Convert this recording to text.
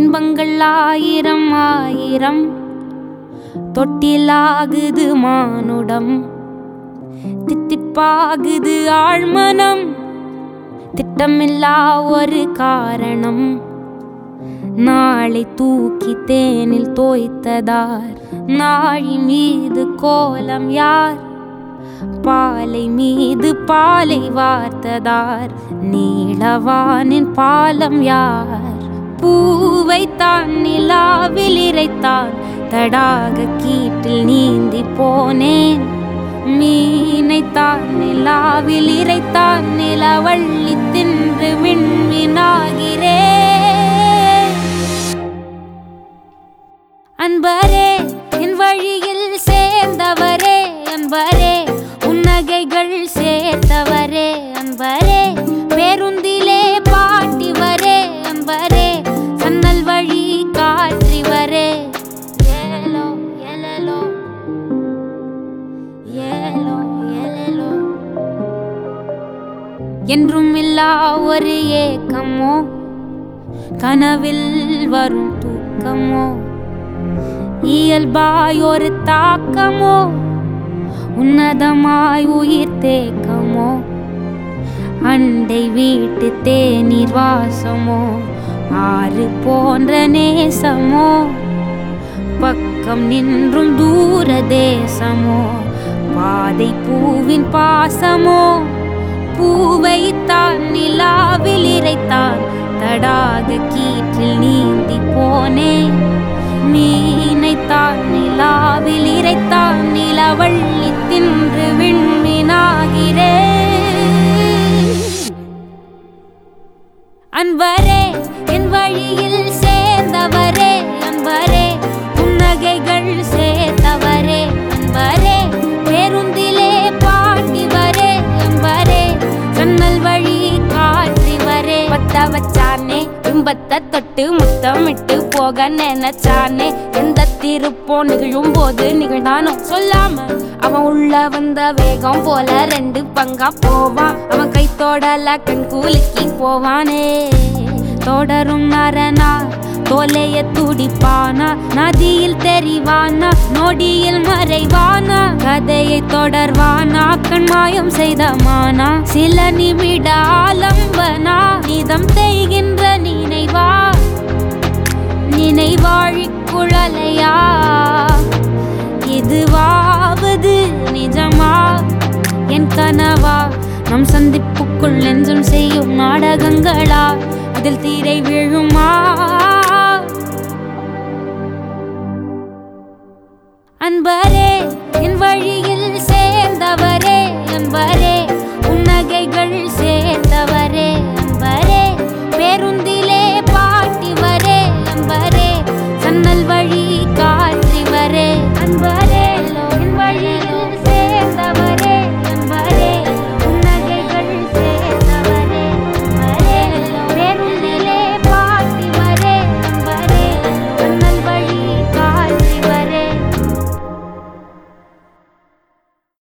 இன்பங்கள் ஆயிரம் ஆயிரம் தொட்டிலாகுது மானுடம், தித்திப்பாகுது ஆழ்மனம், திட்டமில்லா ஒரு காரணம். நாளை தூக்கி தேனில் தோய்த்ததார், நாழி மீது கோலம் யார், பாலை மீது பாலை வார்த்ததார், நீளவானின் பாலம் யார். பூவைத்தான் நிலாவில் இறைத்தான், தடாக கீட்டில் நீந்தி போனேன். மீனைத்தான் நிலாவில் இறைத்தான், நிலவள்ளி தின்று விண்மீனாகிறேன். அன்பரே என் வழியில் சேர்ந்தவரே, அன்பரே உன்னகைகள் சேர்த்தவரே, அன்பரே பேருந்திலே பாட்டிவரே, அன்பரே சன்னல் வழி காற்றிவரே. ஏலோ ஏலோ ஏலோ ஏலோ என்றும் இல்லா ஒரு ஏக்கமோ, கனவில் வரும் தூக்கமோ, இயல்பாய் ஒரு தாக்கமோ, உன்னதமாய் உயிர் தேக்கமோ, அண்டை வீட்டு தேநீர் வாசமோ, ஆறு போன்ற நேசமோ, பக்கம் நின்றும் தூர தேசமோ, பாதை பூவின் பாசமோ. பூவைத்தான் நிலாவில் இறைத்தான், தடாக கீற்றில் நீந்தி போனேன். மீனைத்தான் நிலாவில் இறைத்தான், நிலவள்ளி தின்று விண்மீனாகிறேன். அன்பரே என் வழியில் சேர்ந்தவரே, அன்பரே புன்னகைகள் சேர்த்தவரே, அன்பரே பேருந்திலே பாட்டிவரே, அன்பரே சன்னல் வழி காற்றிவரே. பத்த வச்சானே பிம்பத்தை தொட்டு முத்தமிட்டு போக நினைச்சானே, எந்த திருப்போ நிகழும் போது நிகழ்ந்தானோ சொல்லாம, அவன் உள்ள வந்த வேகம் போல ரெண்டு பங்கா போவான். அவன் கை தொடல கண் கூலுக்கி போவானே. தொடரும் நரனா தோலைய துடிப்பானா, நதியில் தெரிவானா நொடியில் மறைவானா, கதையை தொடர்வானா கண்மாயம் செய்தமானா, சில நிமிட ஆலம்பனா நிதம் செய்கின்ற நினைவா, நினைவாழி குழலையா, இதுவாவது நிஜமா என் கனவா, நம் சந்திப்புக்குள் நெஞ்சம் செய்யும் நாடகங்களா, அதில் தீரை விழுமா. அன்பரே என் வழியில்